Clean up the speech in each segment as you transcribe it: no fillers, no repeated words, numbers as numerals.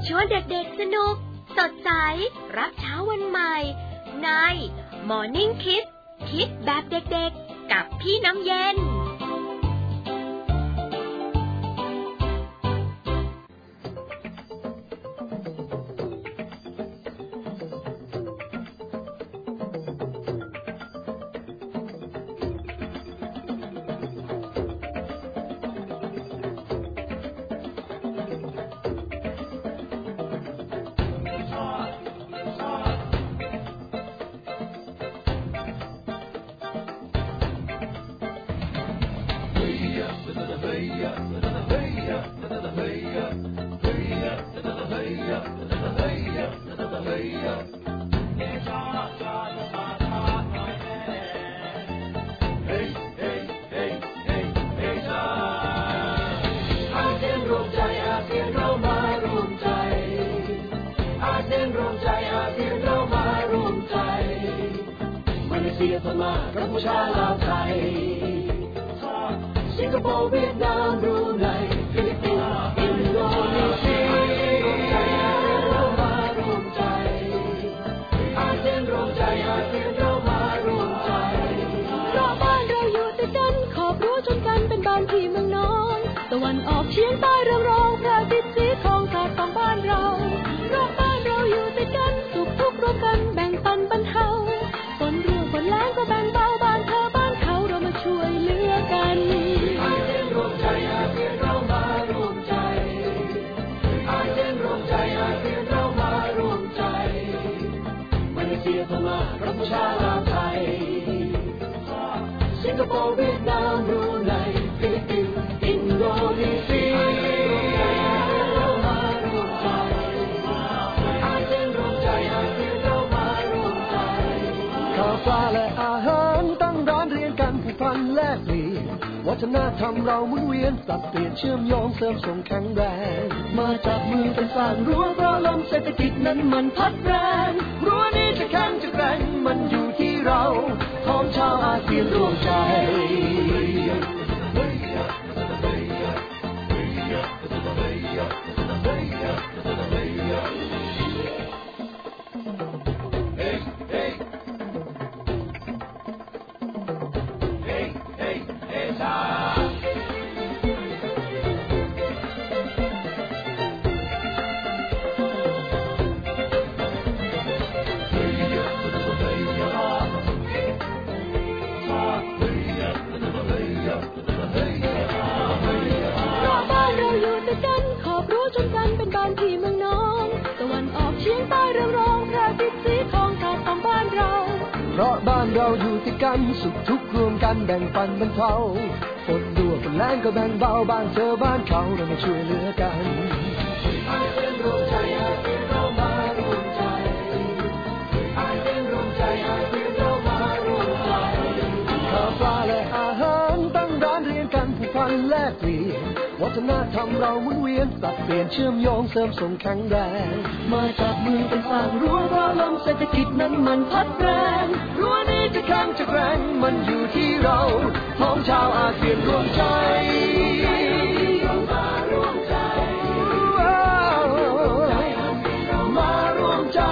ชวนเด็กๆสนุกสดใสรับเช้าวันใหม่ใน Morning Kids คิดแบบเด็กๆกับพี่น้ำเย็นพม่ากัมพูชาลาวไทยสิงคโปร์เวียดนามบรูไนฟิลิปปินส์อินโดนีเซียเรามารวมใจอาเซียนรวมใจอาเซียนเรามารวมใจเพราะบ้านเราอยู่ติดกันขอบรั้วชนกันเป็นบ้านพี่เมืองน้องตะวันออกเฉียงใต้เรืองรองพระอาทิตย์สีทองสาดส่องบ้านเราเพราะบ้านเราอยู่ติดกันสุขทุกข์ร่วมกันแบ่งปันบรรเทาฝนแล้งก็แบ่งเบาบ้านเธอบ้านเขาเรามาช่วยเหลือกันอาเซียนรวมใจอาเซียนเรามารวมใจอาเซียนรวมใจอาเซียนเรามารวมใจมาเลเซียพม่ากัมพูชาลาวไทยสิงคโปร์เวียดนามบรูไนฟิลิปปินส์อินโดนีเซียเรามารวมใจอาเซียนรวมใจอาเซียนเรามารวมใจข้าวปลาและอาหารตั้งร้านเรียนกันผูกพันแลกเปลี่ยนวัฒนธรรมเราหมุนเวียนปรับเปลี่ยนเชื่อมโยงเสริมส่งแข็งแรงมาจับมือกันสร้างรั้วเพราะลมเศรษฐกิจนั้นมันพัดแรงรั้วนี้จะแข็งจะแกร่งมันอยู่ที่เราของชาวอาเซียนร่วมใจที่เมืองน้องตะวันออกเฉียงใต้เรืองรองพระอาทิตย์สีทองสาดส่องบ้านเราเพราะบ้านเราอยู่ติดกันสุขทุกข์รวมกันแบ่งปันบรรเทาฝนรั่วฝนแล้งก็แบ่งเบาบ้านเธอบ้านเขาเรามาช่วยเหลือกันอาเซียนรวมใจอาเซียนเรามารวมใจอาเซียนรวมใจอาเซียนเรามารวมใจข้าวปลาและอาหารตั้งร้านเรียนกันผูกพันแลกเปลี่ยนวัฒนธรรมเราหมุนเวียนปรับเปลี่ยนเชื่อมโยงเสริมส่งแข็งแรงมาจับมือกันสร้างรั้วเพราะลมเศรษฐกิจนั้นมันพัดแรงรั้วนี้จะแข็งจะแกร่งมันอยู่ที่เราของชาวอาเซียนร่วมใจมาร่วมใจ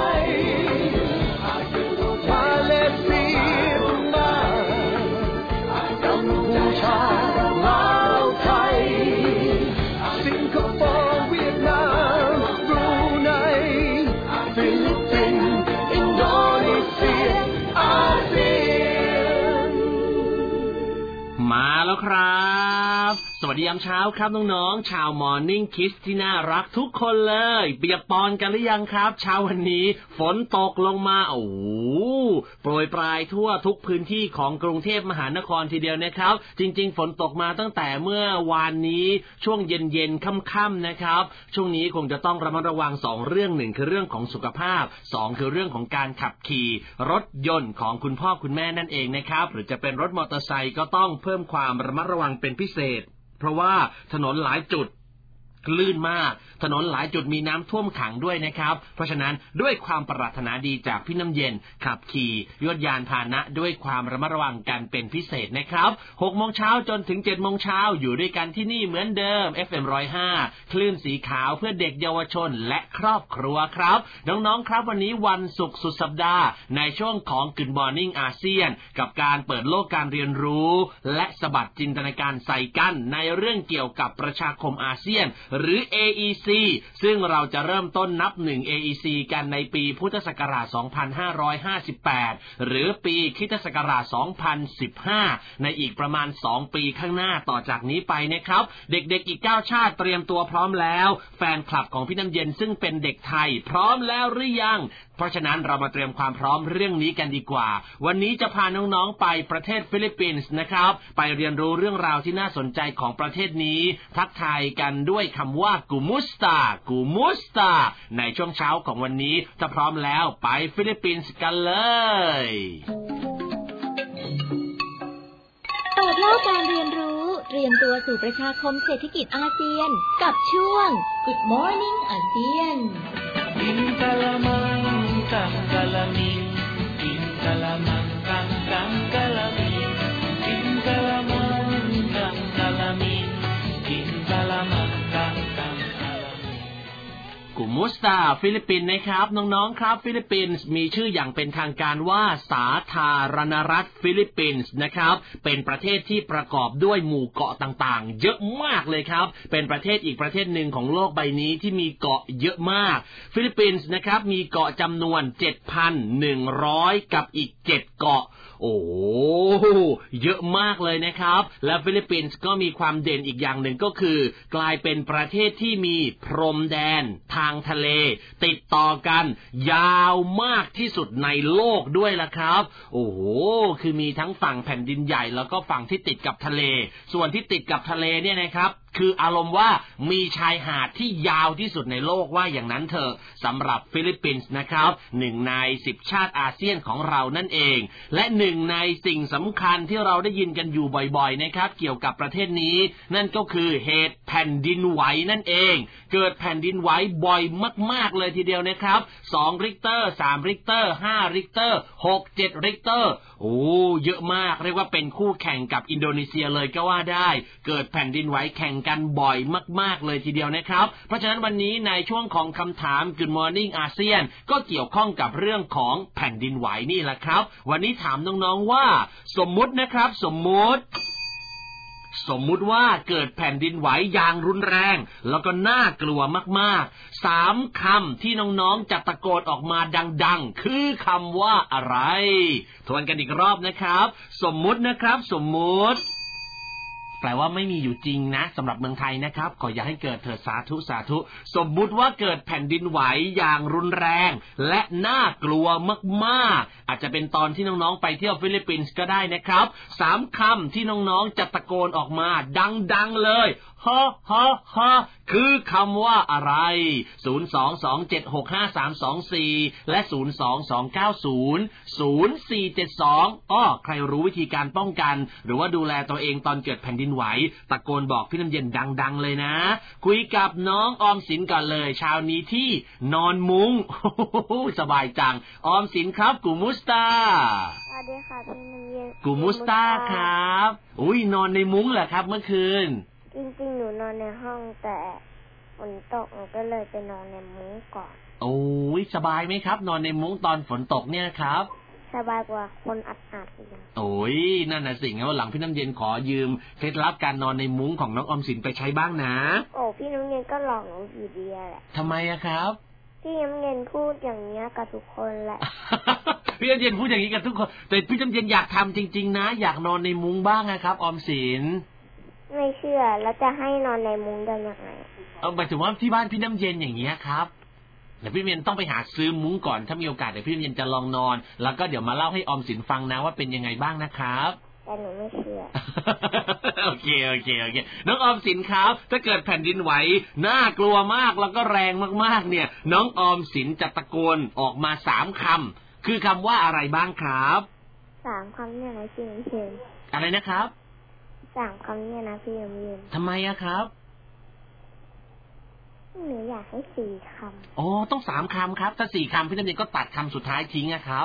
มาเลเซียมากัมพูชาลาวไทยสิงคโปร์เวียดนามบรูไนฟิลิปปินส์อินโดนีเซียอาเซียนมาแล้วครับสวัสดียามเช้าครับน้องๆชาว Morning Kids ที่น่ารักทุกคนเลยเปียกปอนกันหรือยังครับเช้าวันนี้ฝนตกลงมาโอ้โหโปรยปลายทั่วทุกพื้นที่ของกรุงเทพมหานครทีเดียวนะครับจริงๆฝนตกมาตั้งแต่เมื่อวานนี้ช่วงเย็นๆค่ำๆนะครับช่วงนี้คงจะต้องระมัดระวัง2เรื่อง1คือเรื่องของสุขภาพ2คือเรื่องของการขับขี่รถยนต์ของคุณพ่อคุณแม่นั่นเองนะครับหรือจะเป็นรถมอเตอร์ไซค์ก็ต้องเพิ่มความระมัดระวังเป็นพิเศษเพราะว่าถนนหลายจุดคลื่นมากถนนหลายจุดมีน้ำท่วมขังด้วยนะครับเพราะฉะนั้นด้วยความปรารถนาดีจากพี่น้ำเย็นขับขี่ยวดยานพาหนะด้วยความระมัดระวังกันเป็นพิเศษนะครับ 6 โมงเช้าจนถึง 7 โมงเช้าอยู่ด้วยกันที่นี่เหมือนเดิม FM 105 คลื่นสีขาวเพื่อเด็กเยาวชนและครอบครัวครับน้องๆครับวันนี้วันศุกร์สุดสัปดาห์ในช่วงของ Good Morning อาเซียนกับการเปิดโลกการเรียนรู้และสะบัดจินตนาการใส่กันในเรื่องเกี่ยวกับประชาคมอาเซียนหรือ AEC ซึ่งเราจะเริ่มต้นนับ1 AEC กันในปีพุทธศักราช 2558 หรือปีคริสตศักราช 2015 ในอีกประมาณ 2 ปีข้างหน้าต่อจากนี้ไปนะครับเด็กๆอีก 9 ชาติเตรียมตัวพร้อมแล้วแฟนคลับของพี่น้ำเย็นซึ่งเป็นเด็กไทยพร้อมแล้วหรือยังเพราะฉะนั้นเรามาเตรียมความพร้อมเรื่องนี้กันดีกว่าวันนี้จะพาน้องๆไปประเทศฟิลิปปินส์นะครับไปเรียนรู้เรื่องราวที่น่าสนใจของประเทศนี้ทักทายกันด้วยคำว่ากูมุสตาในช่วงเช้าของวันนี้ถ้าพร้อมแล้วไปฟิลิปปินส์กันเลยเปิดโลกการเรียนรู้เตรียมตัวสู่ประชาคมเศรษฐกิจอาเซียนกับช่วง Good Morning อาเซียน Kang kalamin, king kalaman, kang kalamin, king kalaman, kang kalamin, king kalaman, kang kalamin กุมุสตาฟิลิปปินส์นะครับน้องๆครับฟิลิปปินส์มีชื่ออย่างเป็นทางการว่าสาธารณรัฐฟิลิปปินส์นะครับเป็นประเทศที่ประกอบด้วยหมู่เกาะต่างๆเยอะมากเลยครับเป็นประเทศอีกประเทศหนึ่งของโลกใบนี้ที่มีเกาะเยอะมากฟิลิปปินส์นะครับมีเกาะจำนวน 7,100 กับอีก7เกาะโอ้เยอะมากเลยนะครับและฟิลิปปินส์ก็มีความเด่นอีกอย่างหนึ่งก็คือกลายเป็นประเทศที่มีพรมแดนทางทะเลติดต่อกันยาวมากที่สุดในโลกด้วยล่ะครับโอ้โหคือมีทั้งฝั่งแผ่นดินใหญ่แล้วก็ฝั่งที่ติดกับทะเลส่วนที่ติดกับทะเลเนี่ยนะครับคืออารมณ์ว่ามีชายหาดที่ยาวที่สุดในโลกว่าอย่างนั้นเถอะสำหรับฟิลิปปินส์นะครับ1ใน10ชาติอาเซียนของเรานั่นเองและ1ในสิ่งสำคัญที่เราได้ยินกันอยู่บ่อยๆนะครับเกี่ยวกับประเทศนี้นั่นก็คือเหตุแผ่นดินไหวนั่นเองเกิดแผ่นดินไหวบ่อยมากๆเลยทีเดียวนะครับ2ริกเตอร์3ริกเตอร์5ริกเตอร์6 7ริกเตอร์โอ้เยอะมากเรียกว่าเป็นคู่แข่งกับอินโดนีเซียเลยก็ว่าได้เกิดแผ่นดินไหวแข่งกันบ่อยมากๆเลยทีเดียวนะครับเพราะฉะนั้นวันนี้ในช่วงของคำถาม Good Morning อาเซียนก็เกี่ยวข้องกับเรื่องของแผ่นดินไหวนี่แหละครับวันนี้ถามน้องๆว่าสมมุตินะครับสมมุติว่าเกิดแผ่นดินไหวอย่างรุนแรงแล้วก็น่ากลัวมากๆ3คำที่น้องๆจะตะโกนออกมาดังๆคือคำว่าอะไรทวนกันอีกรอบนะครับสมมุตินะครับสมมุติแปลว่าไม่มีอยู่จริงนะสำหรับเมืองไทยนะครับขออย่าให้เกิดเถิดสาธุสาธุสมมุติว่าเกิดแผ่นดินไหวอย่างรุนแรงและน่ากลัวมากๆอาจจะเป็นตอนที่น้องๆไปเที่ยวฟิลิปปินส์ก็ได้นะครับ3คำที่น้องๆจะตะโกนออกมาดังๆเลยฮะคือคำว่าอะไร022765324และ022900472ใครรู้วิธีการป้องกันหรือว่าดูแลตัวเองตอนเกิดแผ่นดินไหวตะโกนบอกพี่น้ำเย็นดังๆเลยนะคุยกับน้องออมสินก่อนเลยเช้านี้ที่นอนมุ้งสบายจังออมสินครับกูมุสตาสวัสดีค่ะพี่น้ำเย็นกูมุสตาครับนอนในมุ้งเหรอครับเมื่อคืนจริงๆหนูนอนในห้องแต่ฝนตกหนูก็เลยไปนอนในมุ้งก่อนสบายไหมครับนอนในมุ้งตอนฝนตกเนี่ยครับสบายกว่าคนอัดนั่นน่ะสิงั้นวันหลังพี่น้ำเย็นขอยืมเคล็ดลับการนอนในมุ้งของน้องออมสินไปใช้บ้างนะพี่น้ำเย็นก็หลอกหนูอยู่ดีแหละทำไมอะครับพี่น้ำเย็นพูดอย่างนี้กับทุกคนแหละพี่น้ำเย็นพูดอย่างนี้กับทุกคนแต่พี่น้ำเย็นอยากทำจริงๆนะอยากนอนในมุ้งบ้างนะครับออมสินไม่เชื่อแล้วจะให้นอนในมุ้งได้ยังไงหมายถึงว่าที่บ้านพี่น้ำเย็นอย่างเงี้ยครับเดี๋ยวพี่น้ำเย็นต้องไปหาซื้อมุ้งก่อนถ้ามีโอกาสเดี๋ยวพี่น้ำเย็นจะลองนอนแล้วก็เดี๋ยวมาเล่าให้ออมสินฟังนะว่าเป็นยังไงบ้างนะครับแต่หนูไม่เชื่อโอเคน้องออมสินครับถ้าเกิดแผ่นดินไหวน่ากลัวมากแล้วก็แรงมากๆเนี่ยน้องออมสินจะตะโกนออกมา3คำคือคำว่าอะไรบ้างครับ 3คำเนี่ยนะพี่น้ำเย็นอะไรนะครับ 3คำเนี่ยนะพี่น้ำเย็นทำไมอะครับหนูอยากให้4 คำอ๋อต้อง3 คำครับถ้า4 คำพี่น้ำเย็นก็ตัดคำสุดท้ายทิ้งนะครับ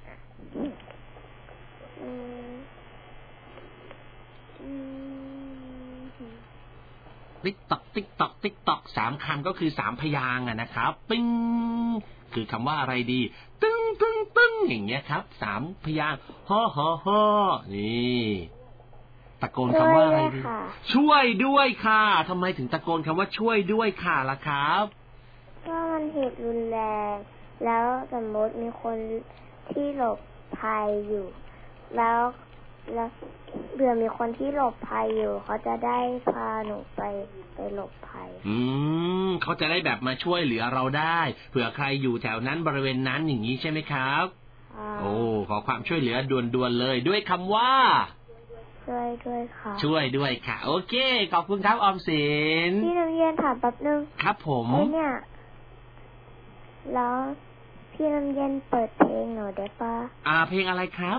ติ๊กตอกติ๊กตอกติ๊กตอก3 คำก็คือ3 พยางค์นะครับปิ้งคือคำว่าอะไรดีตึ้งตึ้งตึ้งอย่างเงี้ยครับ3 พยางค์ฮ่อฮ่อฮ่อนี่ตะโกนคำว่าอะไรดีช่วยด้วยค่ะทำไมถึงตะโกนคำว่าช่วยด้วยค่ะล่ะครับก็มันเหตุรุนแรงแล้วสมมติมีคนที่หลบภัยอยู่แล้วเผื่อมีคนที่หลบภัยอยู่เขาจะได้พาหนูไปหลบภัยเขาจะได้แบบมาช่วยเหลือเราได้เผื่อใครอยู่แถวนั้นบริเวณนั้นอย่างนี้ใช่ไหมครับโอ้ขอความช่วยเหลือด่วนๆเลยด้วยคำว่าช่วยด้วยค่ะช่วยด้วยค่ะโอเคขอบคุณครับออมสินพี่น้ำเย็นถามแป๊บนึงครับผมเนี่ยแล้วพี่น้ำเย็นเปิดเพลงหนูได้ปะเพลงอะไรครับ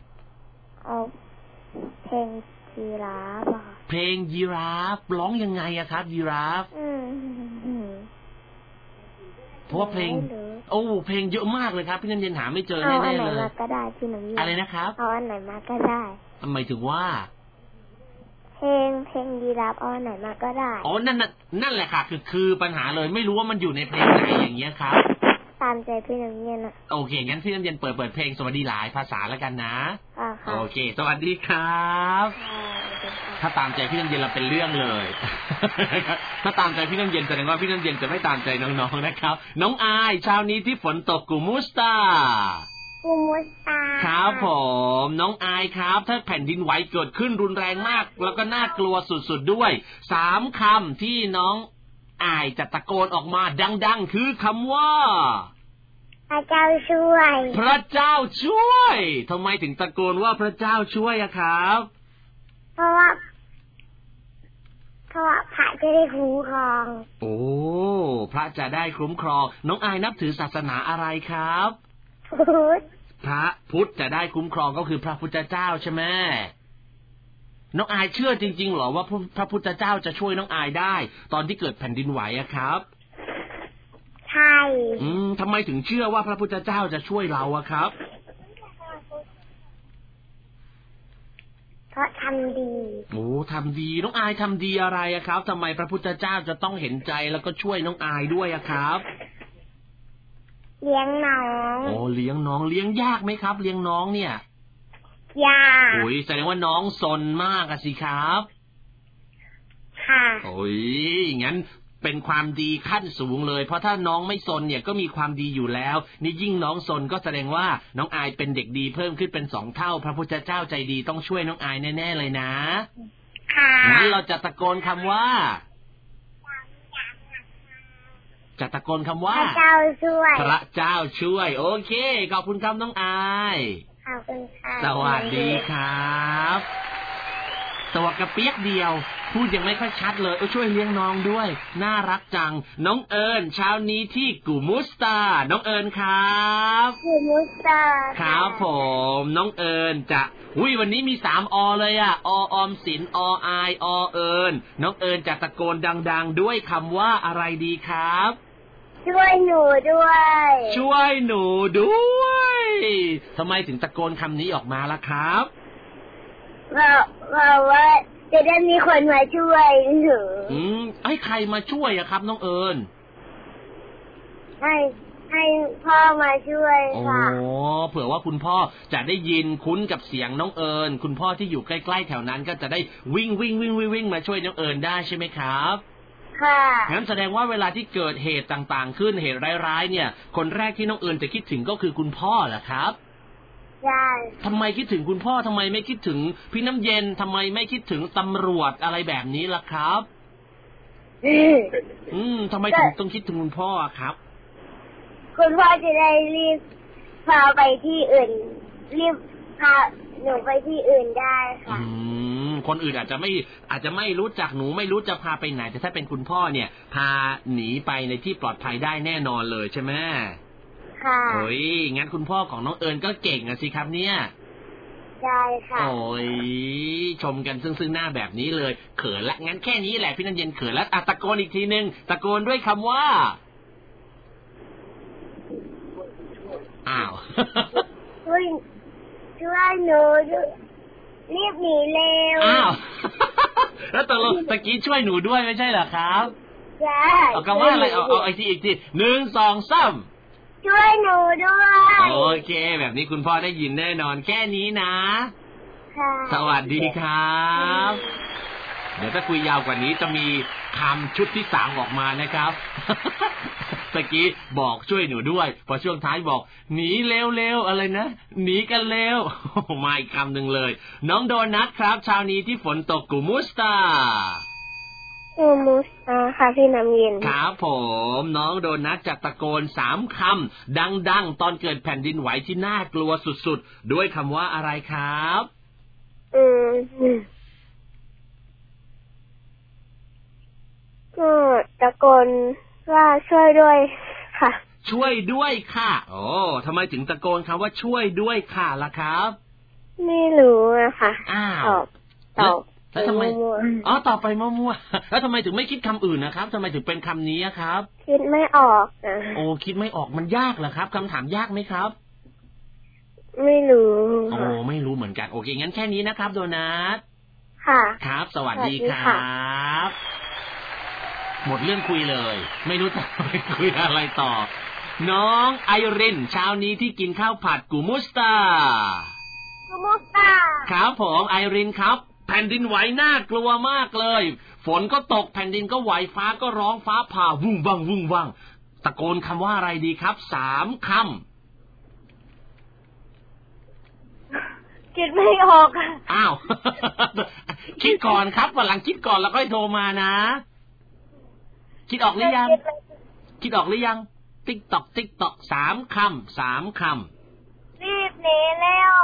เพลงยีราฟเพลงยีราฟร้องยังไงอะครับยีราฟเพราะว่าเพลงเพลงเยอะมากเลยครับพี่น้ำเย็นหาไม่เจอแน่ๆเลยเอาอันไหนมาก็ได้พี่น้ำเย็นอะไรนะครับเอาอันไหนมาก็ได้หมายถึงว่าเพลงยีราฟเอาอันไหนมาก็ได้นั่นแหละค่ะคือปัญหาเลยไม่รู้ว่ามันอยู่ในเพลงไหนอย่างเงี้ยครับตามใจพี่น้ำเย็นโอเคงั้นพี่น้ำเย็นเปิดเพลงสวัสดีหลายภาษาแล้วกันนะโอเคสวัสดีครับถ้าตามใจพี่น้ำเย็นเราเป็นเรื่องเลยถ้าตามใจพี่น้ำเย็นแสดงว่าพี่น้ำเย็นจะไม่ตามใจน้องๆนะครับน้องอายเช้านี้ที่ฝนตกกูมุสตาครับผมน้องอายครับถ้าแผ่นดินไหวเกิดขึ้นรุนแรงมากแล้วก็น่ากลัวสุดๆด้วย3 คำที่น้องอายจะตะโกนออกมาดังๆคือคำว่าพระเจ้าช่วยพระเจ้าช่วยทำไมถึงตะโกนว่าพระเจ้าช่วยอะครับเพราะว่าพระจะได้คุ้มครองโอ้พระจะได้คุ้มครองน้องอายนับถือศาสนาอะไรครับพุทธพระพุทธจะได้คุ้มครองก็คือพระพุทธเจ้าใช่ไหมน้องอายเชื่อจริงๆหรอว่าพระพุทธเจ้าจะช่วยน้องอายได้ตอนที่เกิดแผ่นดินไหวอะครับใช่ทำไมถึงเชื่อว่าพระพุทธเจ้าจะช่วยเราอะครับเพราะทำดีทำดีน้องอายทำดีอะไรอะครับทำไมพระพุทธเจ้าจะต้องเห็นใจแล้วก็ช่วยน้องอายด้วยอะครับเลี้ยงน้องเลี้ยงน้องเลี้ยงยากไหมครับเลี้ยงน้องเนี่ยยากแสดงว่าน้องซนมากสิครับค่ะงั้นเป็นความดีขั้นสูงเลยเพราะถ้าน้องไม่ซนเนี่ยก็มีความดีอยู่แล้วนี่ยิ่งน้องซนก็แสดงว่าน้องอายเป็นเด็กดีเพิ่มขึ้นเป็น2 เท่าพระพุทธเจ้าใจดีต้องช่วยน้องอายแน่ๆเลยนะค่ะงั้นเราจะตะโกนคำว่าพระเจ้าช่วยพระเจ้าช่วยโอเคขอบคุณครับน้องอายขอบคุณค่ะสวัสดีครับตัวกระเปียกเดียวพูดยังไม่ค่อยชัดเลยช่วยเลี้ยงน้องด้วยน่ารักจังน้องเอิญเช้านี้ที่กูมุสตาน้องเอิญครับกูมุสตาครับผมน้องเอิญจะวันนี้มี3 อเลยอะออมสินออายอเอิญน้องเอิญจะตะโกนดังๆด้วยคำว่าอะไรดีครับช่วยหนูด้วยช่วยหนูด้วยทำไมถึงตะโกนคำนี้ออกมาล่ะครับเพราะว่าจะได้มีคนมาช่วยหนูให้ใครมาช่วยอะครับน้องเอิญให้พ่อมาช่วยค่ะเผื่อว่าคุณพ่อจะได้ยินคุ้นกับเสียงน้องเอิญคุณพ่อที่อยู่ใกล้ๆแถวนั้นก็จะได้วิ่งมาช่วยน้องเอิญได้ใช่ไหมครับค่ะงั้นแสดงว่าเวลาที่เกิดเหตุต่างๆขึ้นเหตุร้ายๆเนี่ยคนแรกที่น้องเอิญจะคิดถึงก็คือคุณพ่อเหรอครับใช่ทำไมคิดถึงคุณพ่อทำไมไม่คิดถึงพี่น้ำเย็นทำไมไม่คิดถึงตำรวจอะไรแบบนี้ล่ะครับทำไมถึงต้องคิดถึงคุณพ่อครับคุณพ่อจะได้รีบพาไปที่อื่นรีบพาหนูไปที่อื่นได้ค่ะคนอื่นอาจจะไม่รู้จักหนูไม่รู้จะพาไปไหนแต่ถ้าเป็นคุณพ่อเนี่ยพาหนีไปในที่ปลอดภัยได้แน่นอนเลยใช่ไหมค่ะงั้นคุณพ่อของน้องเอิญก็เก่งสิครับเนี่ยได้ค่ะโอ้ยชมกันซึ่งหน้าแบบนี้เลยเขินละงั้นแค่นี้แหละพี่น้ำเย็นเขินแล้วตะโกนอีกทีนึงตะโกนด้วยคำว่าอ้าวช่วยหนูรีบหนีเร็วอ้าวแล้วตะกี้ช่วยหนูด้วยไม่ใช่เหรอครับใช่เอาคำว่าอะไรเอาอีกที1 2 3 ช่วยหนูด้วยโอเคแบบนี้คุณพ่อได้ยินแน่นอนแค่นี้นะค่ะสวัสดีครับเดี๋ยวถ้าคุยยาวกว่านี้จะมีคำชุดที่3ออกมานะครับตะกี้บอกช่วยหนูด้วยพอช่วงท้ายบอกหนีเร็วๆอะไรนะหนีกันเร็วมาอีกคำหนึ่งเลยน้องโดนัทครับเช้านี้ที่ฝนตกกูมุสตาค่ะพี่น้ำเย็นครับผมน้องโดนัทจะตะโกน3คำดังๆตอนเกิดแผ่นดินไหวที่น่ากลัวสุดๆด้วยคำว่าอะไรครับก็ตะโกนว่าช่วยด้วยค่ะช่วยด้วยค่ะโอ้ทำไมถึงตะโกนคำว่าช่วยด้วยค่ะล่ะครับไม่รู้อะค่ะตอบแล้วทำไมตอบไปมั่วๆแล้วทำไมถึงไม่คิดคำอื่นนะครับทำไมถึงเป็นคำนี้ครับคิดไม่ออกโอ้คิดไม่ออกมันยากเหรอครับคำถามยากไหมครับไม่รู้โอ้ไม่รู้เหมือนกันโอเคงั้นแค่นี้นะครับโดนัทค่ะครับสวัสดีครับหมดเรื่องคุยเลยไม่รู้จะไปคุยอะไรต่อน้องไอรินเช้านี้ที่กินข้าวผัดกูมุสตาครับผมไอรินครับแผ่นดินไหวน่ากลัวมากเลยฝนก็ตกแผ่นดินก็ไหวฟ้าก็ร้องฟ้าผ่าวุ่งวังตะโกนคำว่าอะไรดีครับ3 คำคิดไม่ออกอ้าวคิดก่อนครับวันหลังคิดก่อนแล้วค่อยโทรมานะคิดออกหรือยังติ๊กตอก3 คำรีบหนีเร็ว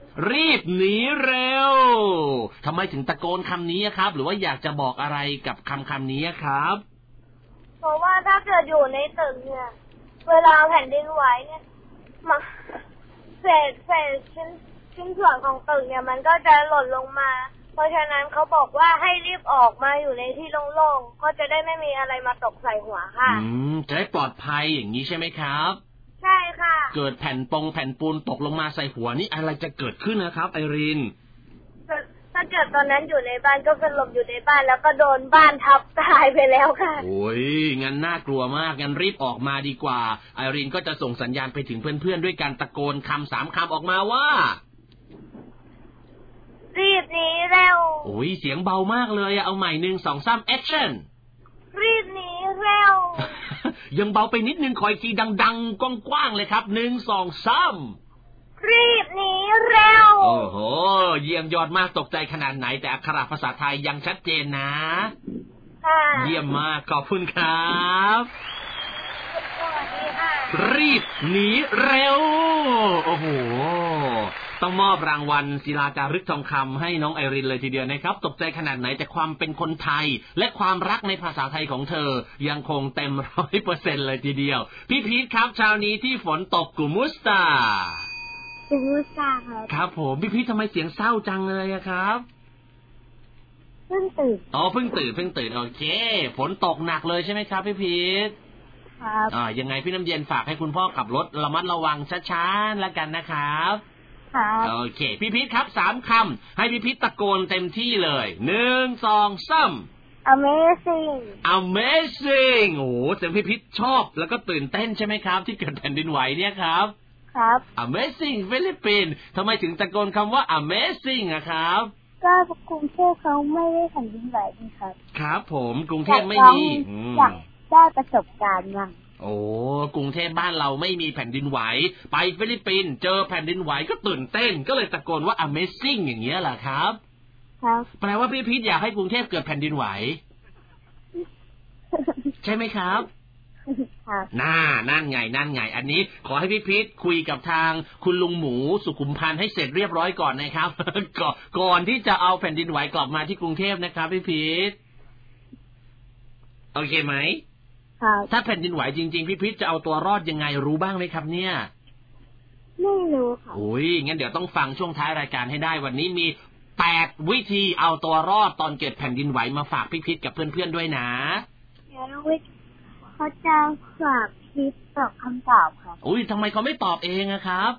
ทำไมถึงตะโกนคำนี้ครับหรือว่าอยากจะบอกอะไรกับคำนี้ครับเพราะว่าถ้าเกิดอยู่ในตึกเนี่ยเวลาแผ่นดินไหวเนี่ยมาเศษชิ้นส่วนของตึกเนี่ยมันก็จะหล่นลงมาเพราะฉะนั้นเขาบอกว่าให้รีบออกมาอยู่ในที่โล่งๆก็จะได้ไม่มีอะไรมาตกใส่หัวค่ะจะได้ปลอดภัยอย่างนี้ใช่ไหมครับใช่ค่ะเกิดแผ่นปูนตกลงมาใส่หัวนี่อะไรจะเกิดขึ้นนะครับไอรินถ้าเกิดตอนนั้นอยู่ในบ้านก็เป็นลมอยู่ในบ้านแล้วก็โดนบ้านทับตายไปแล้วค่ะโอ้ยงั้นน่ากลัวมากงั้นรีบออกมาดีกว่าไอรินก็จะส่งสัญญาณไปถึงเพื่อนๆด้วยการตะโกน3 คำออกมาว่ารีบหนีเร็วโอ้ยเสียงเบามากเลยเอาใหม่1 2 3 action รีบหนีเร็วยังเบาไปนิดนึงขออีกทีดังๆกว้างๆเลยครับ1 2 3 รีบหนีเร็วโอ้โหเยี่ยมยอดมากตกใจขนาดไหนแต่อักขระภาษาไทยยังชัดเจนนะเยี่ยมมากขอบคุณครับรีบหนีเร็วโอ้โหต้องมอบรางวัลศิลาจารึกทองคำให้น้องไอรินเลยทีเดียวนะครับตกใจขนาดไหนแต่ความเป็นคนไทยและความรักในภาษาไทยของเธอยังคงเต็ม 100% เลยทีเดียวพี่พีทครับเช้านี้ที่ฝนตกกูมุสตาครับผมพี่พีททำไมเสียงเศร้าจังเลยครับเพิ่งตื่นเพิ่งตื่นโอเคฝนตกหนักเลยใช่ไหมครับพี่พีทครับยังไงพี่น้ำเย็นฝากให้คุณพ่อขับรถระมัดระวังช้าๆแล้วกันนะครับโอเคพี่พิษครับ3 คำให้พี่พิษตะโกนเต็มที่เลย1 2 3 Amazing โอ้เสียงพี่พิษชอบแล้วก็ตื่นเต้นใช่ไหมครับที่เกิดแผ่นดินไหวเนี่ยครับครับ Amazing ฟิลิปปินส์ทำไมถึงตะโกนคำว่า Amazing อะครับก็กรุงเทพเขาไม่ได้แผ่นดินไหวนี่ครับครับผมกรุงเทพไม่มีอยากได้ประสบการณ์บ้างโอ้กรุงเทพบ้านเราไม่มีแผ่นดินไหวไปฟิลิปปินส์เจอแผ่นดินไหวก็ตื่นเต้นก็เลยตะโกนว่า Amazing อย่างเงี้ยแหละครับครับแปลว่าพี่พีทอยากให้กรุงเทพเกิดแผ่นดินไหวใช่ไหมครับครับนั่นไงอันนี้ขอให้พี่พีทคุยกับทางคุณลุงหมูสุขุมพันธ์ให้เสร็จเรียบร้อยก่อนนะครับ ก่อนที่จะเอาแผ่นดินไหวกลับมาที่กรุงเทพนะครับพี่พีทโอเคไหมถ้าแผ่นดินไหวจริงๆพี่พิษจะเอาตัวรอดยังไงรู้บ้างไหมครับเนี่ยไม่รู้ค่ะอุ้ยงั้นเดี๋ยวต้องฟังช่วงท้ายรายการให้ได้วันนี้มี8วิธีเอาตัวรอดตอนเกิดแผ่นดินไหวมาฝากพี่พิษกับเพื่อนๆด้วยนะเดี๋ยวน้องวิทย์เขาจะฝากพิษตอบคำตอบค่ะอุ้ยทำไมเขาไม่ตอบเองอะครับ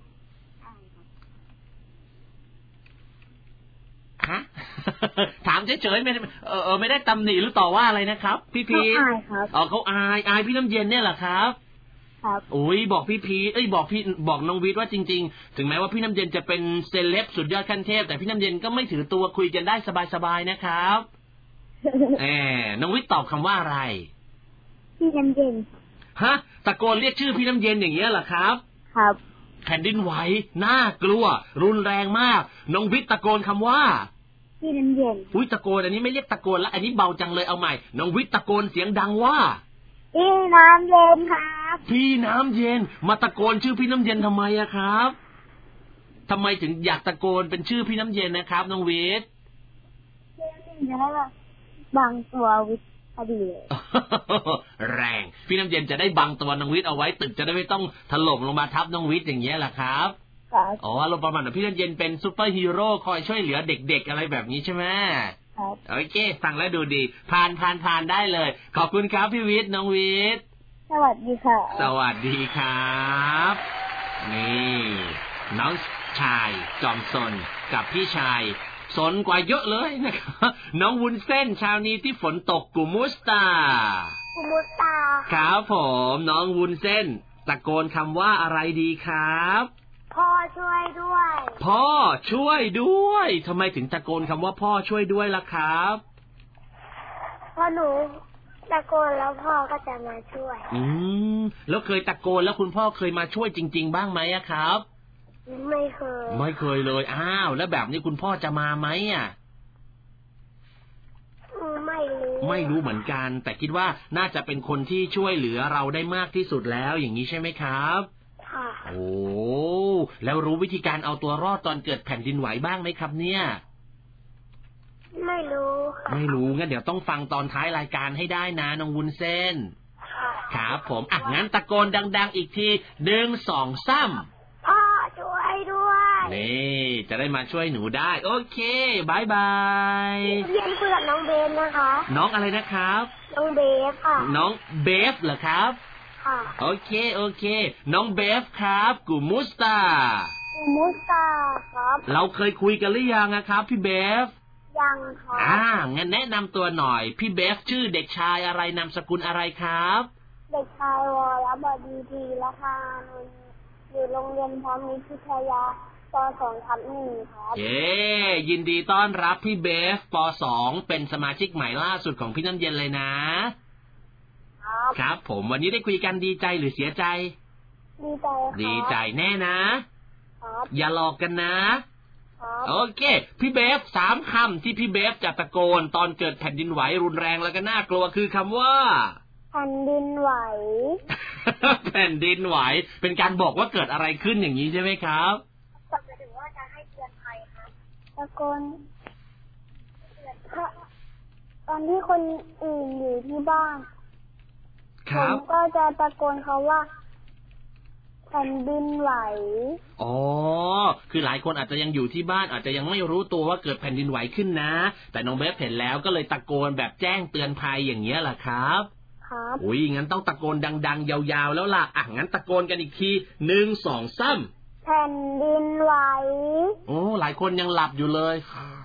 ฮะ ถามเฉยๆไม่ได้ตำหนิหรือต่อว่าอะไรนะครับพี่พีเขาอายครับเขาอายพี่น้ำเย็นเนี่ยเหรอครับครับอุ้ยบอกพี่พีบอกน้องวิทย์ว่าจริงๆถึงแม้ว่าพี่น้ำเย็นจะเป็นเซเลบสุดยอดขั้นเทพแต่พี่น้ำเย็นก็ไม่ถือตัวคุยกันได้สบายๆนะครับน้องวิทย์ตอบคำว่าอะไรพี่น้ำเย็นฮะตะโกนเรียกชื่อพี่น้ำเย็นอย่างเงี้ยเหรอครับครับแผ่นดินไหวน่ากลัวรุนแรงมากน้องวิทย์ตะโกนคำว่าพี่น้ำเย็นอุ้ยตะโกนอันนี้ไม่เรียกตะโกนแล้วอันนี้เบาจังเลยเอาใหม่น้องวิทย์ตะโกนเสียงดังว่าพี่น้ำเย็นครับพี่น้ำเย็นมาตะโกนชื่อพี่น้ำเย็นทำไมอะครับทำไมถึงอยากตะโกนเป็นชื่อพี่น้ำเย็นนะครับน้องวิทย์จะได้บางตัววิทย์พอดีเลยแรงพี่น้ำเย็นจะได้บังตัวน้องวิทย์เอาไว้ตึกจะได้ไม่ต้องถล่มลงมาทับน้องวิทย์อย่างเงี้ยแหละครับอ๋อเราประมาณว่าพี่น้ำเย็นเป็นซูเปอร์ฮีโร่คอยช่วยเหลือเด็กๆอะไรแบบนี้ใช่ไหมโอเคฟังแล้วดูดีผ่านได้เลยขอบคุณครับพี่วิทย์น้องวิทย์สวัสดีค่ะสวัสดีครับนี่น้องชายจอมซนกับพี่ชายสนกว่าเยอะเลยนะครับน้องวุ้นเส้นเช้านี้ที่ฝนตกกุมุสตาครับผมน้องวุ้นเส้นตะโกนคำว่าอะไรดีครับพ่อช่วยด้วยพ่อช่วยด้วยทำไมถึงตะโกนคำว่าพ่อช่วยด้วยล่ะครับพอหนูตะโกนแล้วพ่อก็จะมาช่วยแล้วเคยตะโกนแล้วคุณพ่อเคยมาช่วยจริงๆบ้างไหมครับไม่เคยเลยอ้าวแล้วแบบนี้คุณพ่อจะมาไหมไม่รู้เหมือนกันแต่คิดว่าน่าจะเป็นคนที่ช่วยเหลือเราได้มากที่สุดแล้วอย่างนี้ใช่ไหมครับค่ะโอ้แล้วรู้วิธีการเอาตัวรอดตอนเกิดแผ่นดินไหวบ้างไหมครับเนี่ยไม่รู้งั้นเดี๋ยวต้องฟังตอนท้ายรายการให้ได้นะน้องวุ้นเส้นครับผมงั้นตะโกนดังๆอีกที1 2 3 พ่อช่วยด้วยนี่จะได้มาช่วยหนูได้โอเคบายบายเรียนคุยกับน้องเบฟนะคะน้องอะไรนะครับน้องเบฟค่ะน้องเบฟเหรอครับค่ะโอเคน้องเบฟครับกูมุสตาครับเราเคยคุยกันหรือยังครับพี่เบฟยังครับงั้นแนะนำตัวหน่อยพี่เบฟชื่อเด็กชายอะไรนามสกุลอะไรครับเด็กชายวรบดีทีละคานนท์อยู่โรงเรียนพร้อมมิตรพิทยาป.2 ทับ 1ครับยินดีต้อนรับพี่เบฟป.2 เป็นสมาชิกใหม่ล่าสุดของพี่น้ำเย็นเลยนะครับผมวันนี้ได้คุยกันดีใจหรือเสียใจดีใจแน่นะอย่าหลอกกันนะโอเคพี่เบฟ3คำที่พี่เบฟจะตะโกนตอนเกิดแผ่นดินไหวรุนแรงแล้วก็น่ากลัวคือคำว่าแผ่นดินไหวแผ่นดินไหวเป็นการบอกว่าเกิดอะไรขึ้นอย่างนี้ใช่ไหมครับก็จะถึงว่าจะให้เตือนภัยครับตะโกนตอนที่คนอื่นอยู่ที่บ้านผมก็จะตะโกนเขาว่าแผ่นดินไหวคือหลายคนอาจจะยังอยู่ที่บ้านอาจจะยังไม่รู้ตัวว่าเกิดแผ่นดินไหวขึ้นนะแต่น้องเบฟเห็นแล้วก็เลยตะโกนแบบแจ้งเตือนภัยอย่างเงี้ยแหละครับอุ้ยงั้นต้องตะโกนดังๆยาวๆแล้วล่ะงั้นตะโกนกันอีกที1 2 3 แผ่นดินไหวหลายคนยังหลับอยู่เลย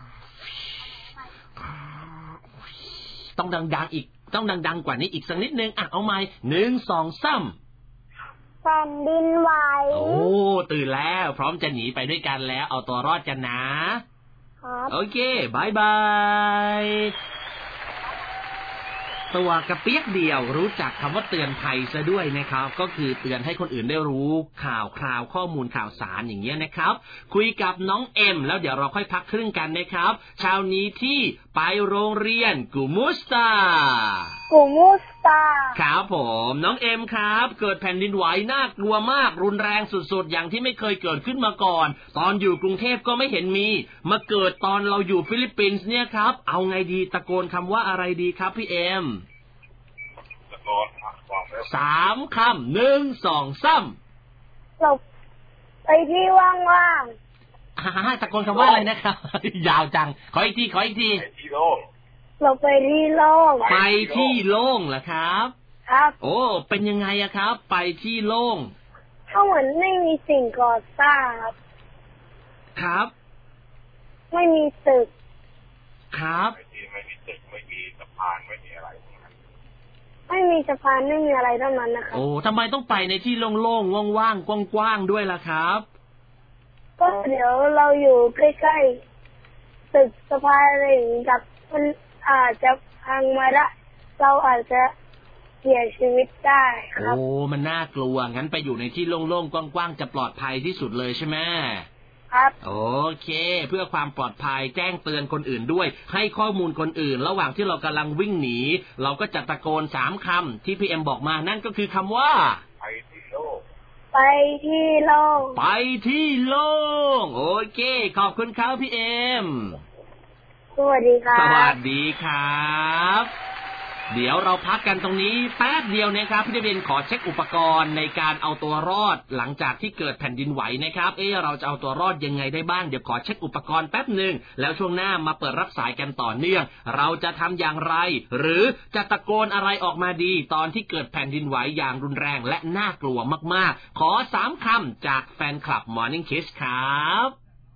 ต้องดังๆอีกต้องดังๆกว่านี้อีกสักนิดนึงเอาใหม่1 2 3 แผ่นดินไหวตื่นแล้วพร้อมจะหนีไปด้วยกันแล้วเอาตัวรอดกันนะครับโอเคบายบายตัวกระเปียกเดียวรู้จักคำว่าเตือนภัยซะด้วยนะครับก็คือเตือนให้คนอื่นได้รู้ข่าวคราวข้อมูลข่าวสารอย่างเงี้ยนะครับคุยกับน้องเอ็มแล้วเดี๋ยวเราค่อยพักครึ่งกันนะครับเช้านี้ที่ไปโรงเรียนกุมุสตาครับผมน้องเอ็มครับเกิดแผ่นดินไหวน่ากลัวมากรุนแรงสุดๆอย่างที่ไม่เคยเกิดขึ้นมาก่อนตอนอยู่กรุงเทพก็ไม่เห็นมีมาเกิดตอนเราอยู่ฟิลิปปินส์เนี่ยครับเอาไงดีตะโกนคำว่าอะไรดีครับพี่เอ็มตะโกน3 คำ1 2 3 หลบไปที่ว่างตะโกนคำว่าอะไรนะครับ ยาวจังขออีกทีไปที่โล่งเราไปที่โล่งไปที่โล่งเหรอครับครับโอ้เป็นยังไงอะครับไปที่โล่งถ้าเหมือนไม่มีสิ่งก่อสร้างครับไม่มีตึกครับไม่มีตึกไม่มีสะพานไม่มีอะไรไม่มีสะพานไม่มีอะไรทั้งนั้นนะครับโอ้ทำไมต้องไปในที่โล่งๆว่างๆกว้างๆด้วยล่ะครับก็เดี๋ยวเราอยู่ใกล้ๆตึกสะพานอะไรอย่างนี้ครับมันอาจจะพังมาได้เราอาจจะเสียชีวิตได้ครับโอ้มันน่ากลัวงั้นไปอยู่ในที่โล่งๆกว้างๆจะปลอดภัยที่สุดเลยใช่ไหมครับโอเคเพื่อความปลอดภัยแจ้งเตือนคนอื่นด้วยให้ข้อมูลคนอื่นระหว่างที่เรากำลังวิ่งหนีเราก็จะตะโกน3คำที่พี่เอ็มบอกมานั่นก็คือคำว่าไปที่โล่งไปที่โล่งไปที่โล่งโอเคขอบคุณครับพี่เอ็มสวัสดีครับสวัสดีครับเดี๋ยวเราพักกันตรงนี้แป๊บเดียวนะครับพี่เดนขอเช็คอุปกรณ์ในการเอาตัวรอดหลังจากที่เกิดแผ่นดินไหวนะครับเราจะเอาตัวรอดยังไงได้บ้างเดี๋ยวขอเช็คอุปกรณ์แป๊บนึงแล้วช่วงหน้ามาเปิดรับสายกันต่อเนื่องเราจะทำอย่างไรหรือจะตะโกนอะไรออกมาดีตอนที่เกิดแผ่นดินไหวอย่างรุนแรงและน่ากลัวมากๆขอ3คำจากแฟนคลับ Morning Kiss ครับ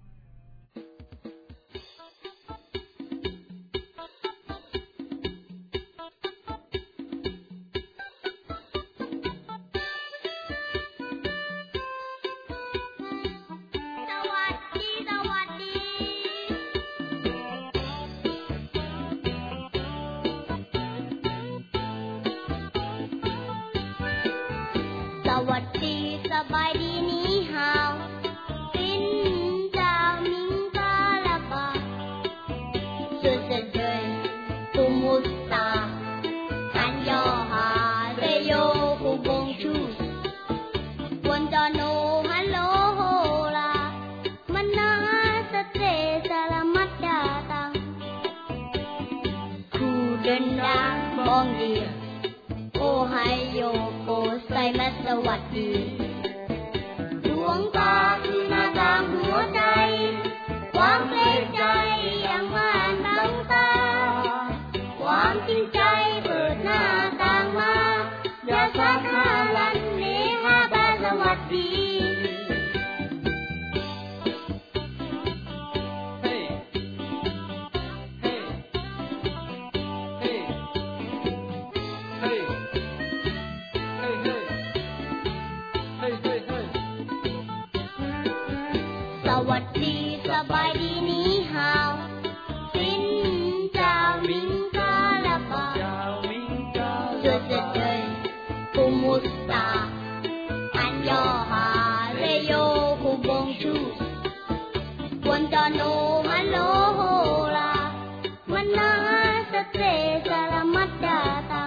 สวัสดีดวงตาคือหน้าต่างหัวใจความเกรงใจยังม่านบังตาความจริงใจเปิดหน้าต่างมาอย่าสัก5 วันนี้5 บาทสวัสดีสวัสดีสบายดีนี่ฮาวสินเจ้ามิงกาลาบาเจอเจอคุมุสตาอันยอฮาเรโยคุบงชูวันจโนฮัลโลโฮลามันนาสเตสลามัดดาตัง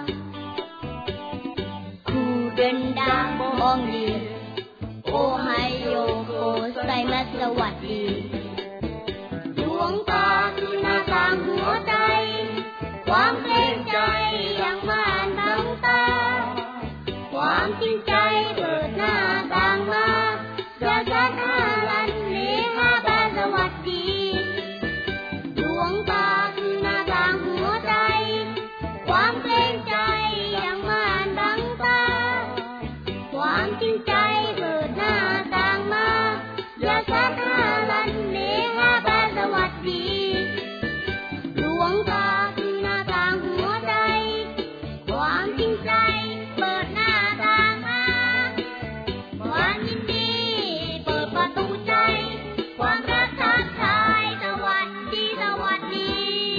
คูเดนดาบองดีโอไฮโอโกไซมัสสวัสดีดวงตาคือหน้าต่างหัวใจความเกรงใจยังม่านบังตาความจริงใจเปิดหน้าต่างมาอย่าสัก5 วันนี้5 บาทสวัสดีดวงตาคือหน้าต่างหัวใจความเกรงใจยังม่านบังตาความจริงใจเปิดหน้าต่างมาอย่าสัก5 วันนี้5 บาทสวัสดีดวงตาคือหน้าต่างหัวใจความจริงใจเปิดหน้าต่างมาความยินดีเปิดประตูใจความรักทักทายสวัสดีสวัสดี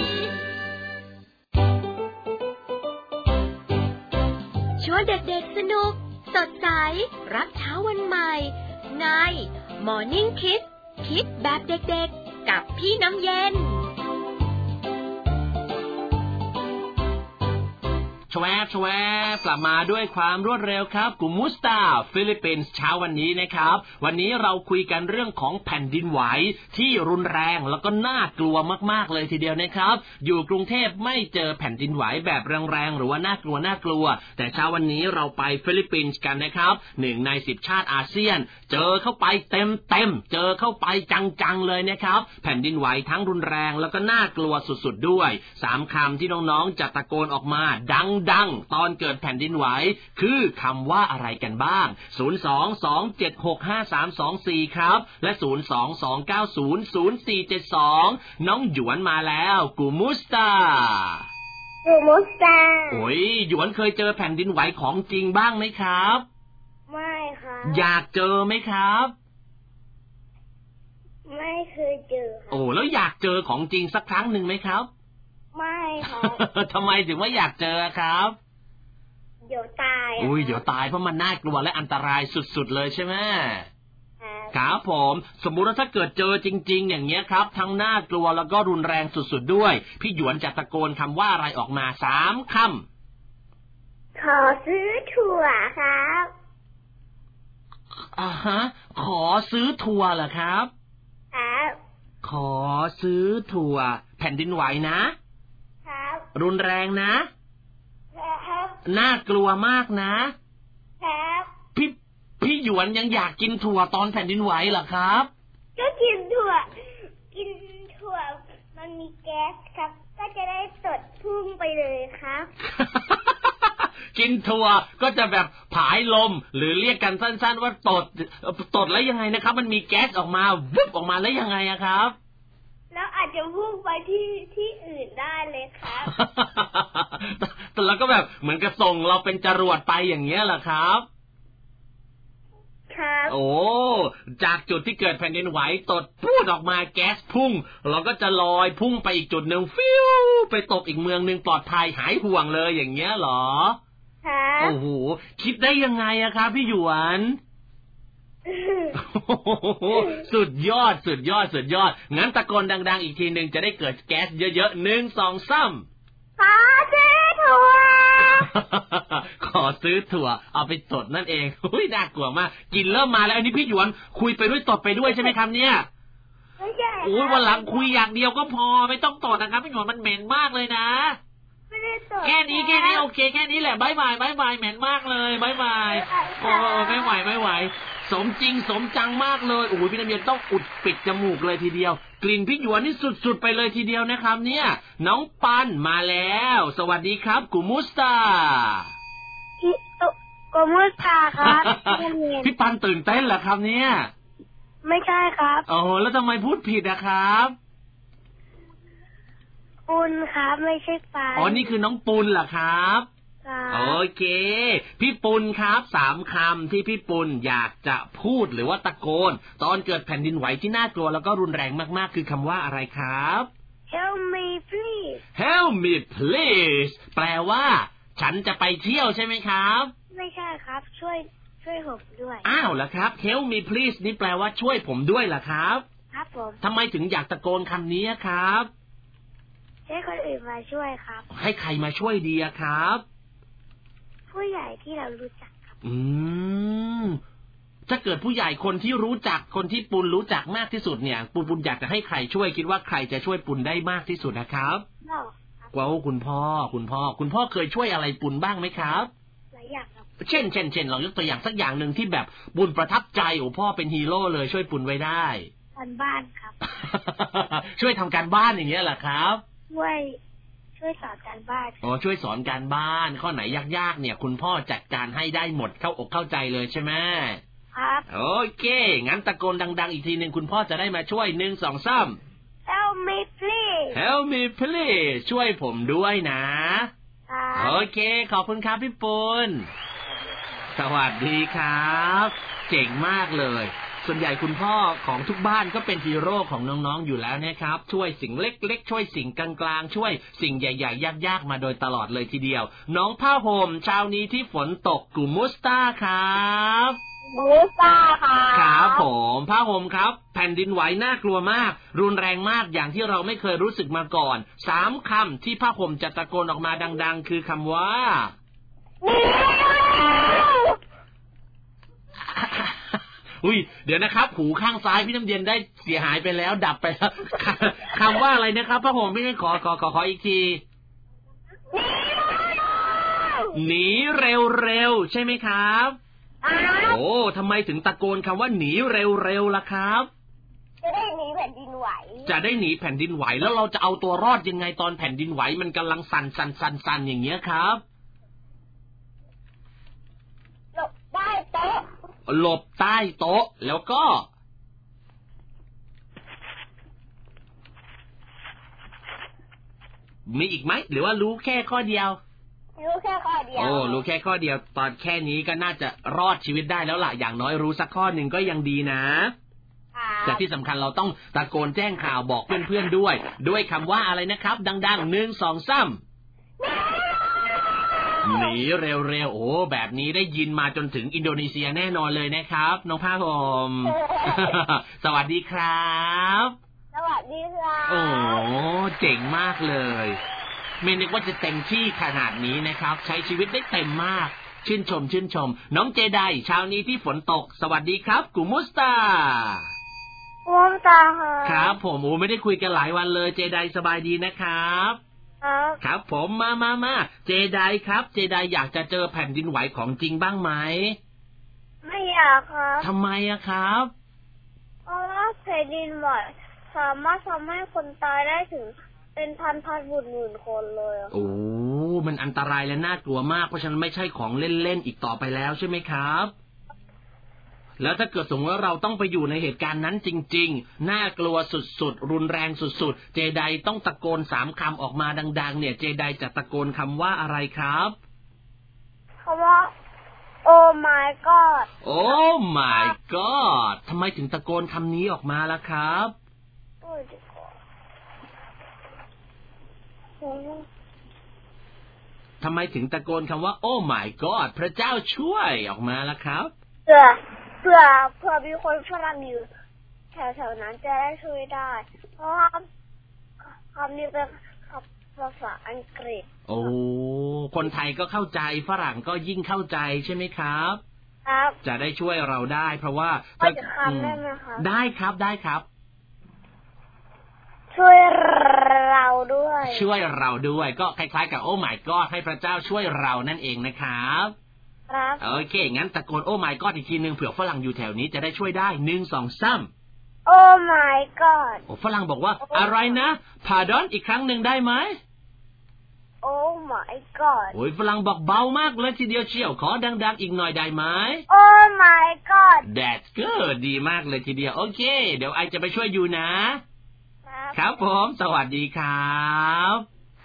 ชวนเด็กๆสนุกสดใสรับเช้าวันใหม่ใน Morning Kiss คิดแบบเด็กๆกับพี่น้ำเย็นชแชวกลับมาด้วยความรวดเร็วครับกุมุสตาฟิลิปปินส์เช้าวันนี้นะครับวันนี้เราคุยกันเรื่องของแผ่นดินไหวที่รุนแรงแล้วก็น่ากลัวมากๆเลยทีเดียวนะครับอยู่กรุงเทพไม่เจอแผ่นดินไหวแบบแรงๆหรือว่าน่ากลัวแต่เช้าวันนี้เราไปฟิลิปปินส์กันนะครับ1ใน10ชาติอาเซียนเจอเข้าไปเต็มเจอเข้าไปจังๆเลยนะครับแผ่นดินไหวทั้งรุนแรงแล้วก็น่ากลัวสุดๆด้วย3คำที่น้องๆจะตะโกนออกมาดังๆตอนเกิดแผ่นดินไหวคือคำว่าอะไรกันบ้าง022765324ครับและ022900472น้องหยวนมาแล้วกูมุสตาโอ้ยหยวนเคยเจอแผ่นดินไหวของจริงบ้างไหมครับไม่ครับอยากเจอไหมครับไม่เคยเจอโอ้แล้วอยากเจอของจริงสักครั้งหนึ่งไหมครับไม่ครับทำไมถึงว่าอยากเจอครับเดี๋ยวตายเดี๋ยวตายเพราะมันน่ากลัวและอันตรายสุดๆเลยใช่ไหมครับผมสมมุติว่าถ้าเกิดเจอจริงๆอย่างเงี้ยครับทั้งน่ากลัวแล้วก็รุนแรงสุดๆด้วยพี่หยวนจะตะโกนคำว่าอะไรออกมา3คำขอซื้อถั่วครับขอซื้อถั่วเหรอครับครับขอซื้อถั่วแผ่นดินไหวนะครับรุนแรงนะครับน่ากลัวมากนะครับพี่หยวนยังอยากกินถั่วตอนแผ่นดินไหวเหรอครับก็กินถั่วมันมีแก๊สครับก็จะได้ตดพุ่งไปเลยครับกินถั่วก็จะแบบผายลมหรือเรียกกันสั้นๆว่าตดแล้วยังไงนะครับมันมีแก๊สออกมาวุบออกมาแล้วยังไงอะครับแล้วอาจจะพุ่งไปที่อื่นได้เลยครับแต่แล้วก็แบบเหมือนกับส่งเราเป็นจรวดไปอย่างเงี้ยเหรอครับครับโอ้จากจุดที่เกิดแผ่นดินไหวตดพูดออกมาแก๊สพุ่งเราก็จะลอยพุ่งไปอีกจุดนึงฟิวไปตกอีกเมืองนึงปลอดภัยหายห่วงเลยอย่างเงี้ยเหรอครับโอ้โหคิดได้ยังไงอะครับพี่หยวนสุดยอดงั้นตะโกนดังๆอีกทีนึงจะได้เกิดแก๊สเยอะๆ1 2 3 ขอซื้อถั่วขอซื้อถั่วเอาไปตดนั่นเองน่ากลัวมากกินเริ่มมาแล้วอันนี้พี่หยวนคุยไปด้วยตดไปด้วยใช่ไหมครับเนี่ยไม่ใช่วันหลังคุยอย่างเดียวก็พอไม่ต้องตดนะครับพี่หยวนมันเหม็นมากเลยนะแค่นี้โอเคแค่นี้แหละบ๊ายบายเหม็นมากเลยบ๊ายบายโอ้ไม่ไหวสมจริงสมจังมากเลยพี่น้ำเย็นต้องอุดปิดจมูกเลยทีเดียวกลิ่นพี่หยวนนี่สุดๆไปเลยทีเดียวนะครับเนี่ยน้องปันมาแล้วสวัสดีครับกุมุสตากุมุสตาครับพี่ปันตื่นเต้นเหรอครับเนี่ยไม่ใช่ครับแล้วทำไมพูดผิดอะครับปุณครับไม่ใช่ปันนี่คือน้องปุณเหรอครับโอเคพี่ปุณครับ3คำที่พี่ปุณอยากจะพูดหรือว่าตะโกนตอนเกิดแผ่นดินไหวที่น่ากลัวแล้วก็รุนแรงมากๆคือคำว่าอะไรครับ Help me please Help me please แปลว่าฉันจะไปเที่ยวใช่ไหมครับไม่ใช่ครับช่วยผมด้วยเหรอครับ Help me please นี่แปลว่าช่วยผมด้วยเหรอครับครับผมทำไมถึงอยากตะโกนคำนี้ครับให้คนอื่นมาช่วยครับให้ใครมาช่วยดีครับผู้ใหญ่ที่เรารู้จักครับถ้าเกิดผู้ใหญ่คนที่รู้จักคนที่ปุณรู้จักมากที่สุดเนี่ยปุณอยากจะให้ใครช่วยคิดว่าใครจะช่วยปุณได้มากที่สุดนะครับว้าวคุณพ่อเคยช่วยอะไรปุณบ้างไหมครับหลายอย่างครับเช่นลองยกตัวอย่างสักอย่างนึงที่แบบปุณประทับใจพ่อเป็นฮีโร่เลยช่วยปุณไว้ได้การบ้านครับช่วยทำการบ้านอย่างเงี้ยเหรอครับช่วยสอนการบ้านช่วยสอนการบ้านข้อไหนยากๆเนี่ยคุณพ่อจัดการให้ได้หมดเข้าอกเข้าใจเลยใช่ไหมครับโอเคงั้นตะโกนดังๆอีกทีนึงคุณพ่อจะได้มาช่วย1 2 3 Help me please Help me please ช่วยผมด้วยนะโอเคขอบคุณครับพี่ปุณสวัสดีครับเจ๋งมากเลยส่วนใหญ่คุณพ่อของทุกบ้านก็เป็นฮีโร่ของน้องๆอยู่แล้วนะครับช่วยสิ่งเล็กๆช่วยสิ่งกลางๆช่วยสิ่งใหญ่ๆยากๆมาโดยตลอดเลยทีเดียวน้องผ้าห่มเช้านี้ที่ฝนตกกุมุสตาครับบูซ่าค่ะครับผมผ้าห่มครับแผ่นดินไหวน่ากลัวมากรุนแรงมากอย่างที่เราไม่เคยรู้สึกมาก่อน3 คำที่ผ้าห่มจะตะโกนออกมาดังๆคือคำว่าอุ้ยเดี๋ยวนะครับหูข้างซ้ายพี่น้ำเย็นได้เสียหายไปแล้วดับไปแล้วคำว่าอะไรนะครับผ้าห่มพี่ให้ขออีกทีหนีเร็วๆใช่ไหมครับโอ้ทำไมถึงตะโกนคำว่าหนีเร็วๆล่ะครับจะได้หนีแผ่นดินไหวแล้วเราจะเอาตัวรอดยังไงตอนแผ่นดินไหวมันกำลังสั่นอย่างเงี้ยครับหลบใต้โต๊ะแล้วก็มีอีกไหมหรือว่ารู้แค่ข้อเดียวรู้แค่ข้อเดียวตอนแค่นี้ก็น่าจะรอดชีวิตได้แล้วล่ะอย่างน้อยรู้สักข้อหนึ่งก็ยังดีนะแต่ที่สำคัญเราต้องตะโกนแจ้งข่าวบอกเพื่อนๆด้วยคำว่าอะไรนะครับดังๆ1 2 3หนีเร็วๆโอ้แบบนี้ได้ยินมาจนถึงอินโดนีเซียแน่นอนเลยนะครับน้องผ้าห่ม สวัสดีครับสวัสดีครับโอ้เจ๋งมากเลยไม่นึกว่าจะเต็มที่ขนาดนี้นะครับใช้ชีวิตได้เต็มมากชื่นชมน้องเจไดเช้านี้ที่ฝนตกสวัสดีครับกุมุสตาครับผมไม่ได้คุยกันหลายวันเลยเจไดสบายดีนะครับครับผมมาเจไดครับเจไดอยากจะเจอแผ่นดินไหวของจริงบ้างไหมไม่อยากครับทำไมอะครับเพราะว่าแผ่นดินไหวสามารถทำให้คนตายได้ถึงเป็นพันหมื่นคนเลยโอ้มันอันตรายและน่ากลัวมากเพราะฉะนั้นไม่ใช่ของเล่นๆอีกต่อไปแล้วใช่ไหมครับแล้วถ้าเกิดสมมติว่าเราต้องไปอยู่ในเหตุการณ์นั้นจริงๆน่ากลัวสุดๆรุนแรงสุดๆเจไดต้องตะโกน3 คำออกมาดังๆเนี่ยเจไดจะตะโกนคำว่าอะไรครับคำว่า Oh my God Oh my God ทำไมถึงตะโกนคำนี้ออกมาล่ะครับทำไมถึงตะโกนคำว่า Oh my God พระเจ้าช่วยออกมาล่ะครับเพื่อมีคนฝรั่งอยู่แถวๆนั้นจะได้ช่วยได้เพราะว่าคำนี้เป็นภาษาอังกฤษโอ้คนไทยก็เข้าใจฝรั่งก็ยิ่งเข้าใจใช่ไหมครับครับจะได้ช่วยเราได้เพราะว่าจะคำได้ไหมครับได้ครับช่วยเราด้วยก็คล้ายๆกับ Oh my God ให้พระเจ้าช่วยเรานั่นเองนะครับครับโอเคงั้นตะโกน Oh my God อีกทีนึงเผื่อฝรั่งอยู่แถวนี้จะได้ช่วยได้1 2 3 Oh my God ฝรั่งบอกว่าอะไรนะ Pardon อีกครั้งหนึ่งได้ไหม Oh my God โอ้ยฝรั่งบอกเบามากเลยทีเดียวเชียวขอดังๆอีกหน่อยได้ไหม Oh my God That's good ดีมากเลยทีเดียวโอเคเดี๋ยวไอจะไปช่วยอยู่นะครับผมสวัสดีครับ